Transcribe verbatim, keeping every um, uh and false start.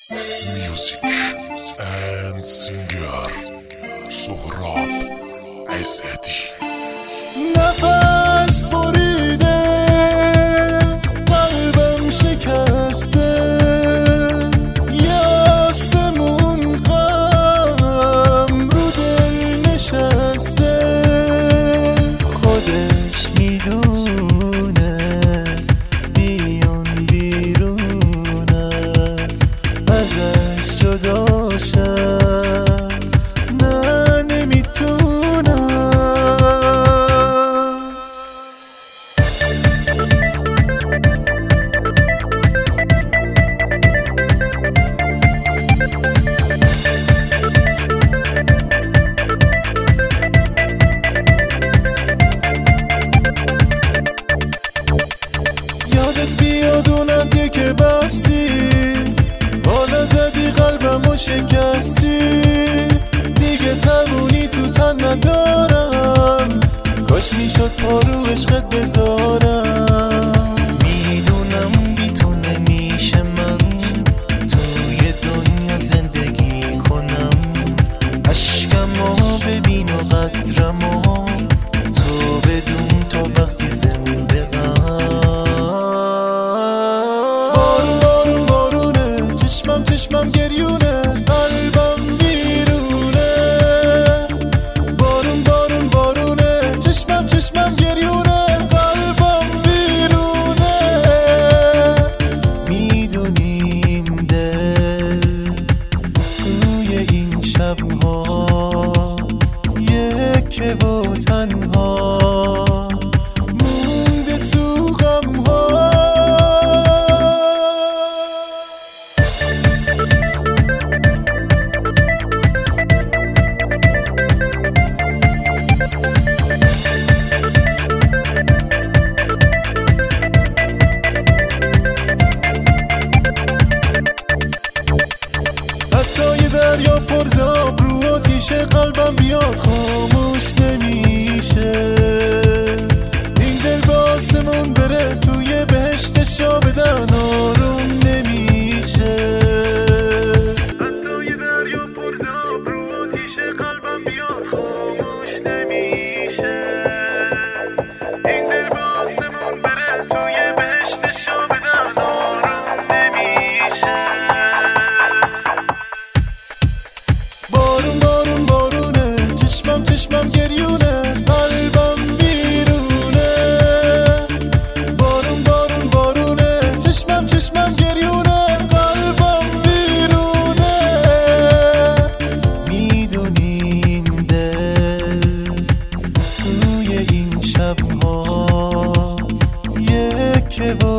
Music and singer سهراب عزتی. نفس بریده قلبم شکسته، یه آسمون غم رو دل نشسته، خودش میدونه بیون بیرونه ازش جدا شد، نه نمیتونم. یادت بیاد اون عدیه که بستی، بالا زدی قلبمو شکستی، دیگه تمونی تو تن ندارم، کاش میشد پا رو عشقت بذارم. میدونم بی تو نمیشه من توی دنیا زندگی کنم، عشقمو ببین و قدرمو تو بدون تا وقتی زنده چشمم چشمم گریونه، قلبم ویرونه، بارون بارون بارونه، چشمم چشمم گریونه، قلبم ویرونه. میدونی این دل توی این شبها یکه و تنها مونده تو غمها. حتی یه دریا پرزاب رو آتیشه قلبم بیاد خاموش نمیشه، این دل به آسمون بره توی بهشت شا بدن آروم نمیشه. حتی یه دریا پرزاب رو آتیشه قلبم بیاد خاموش نمیشه، این دل به آسمون بره توی بهشت شا بدن آروم نمیشه. بارون بارون بارونه، چشمم چشمم گریونه، قلبم ویرونه، بارون بارون بارونه، چشمم چشمم گریونه، قلبم ویرونه. میدونی این دل توی این شبها یکه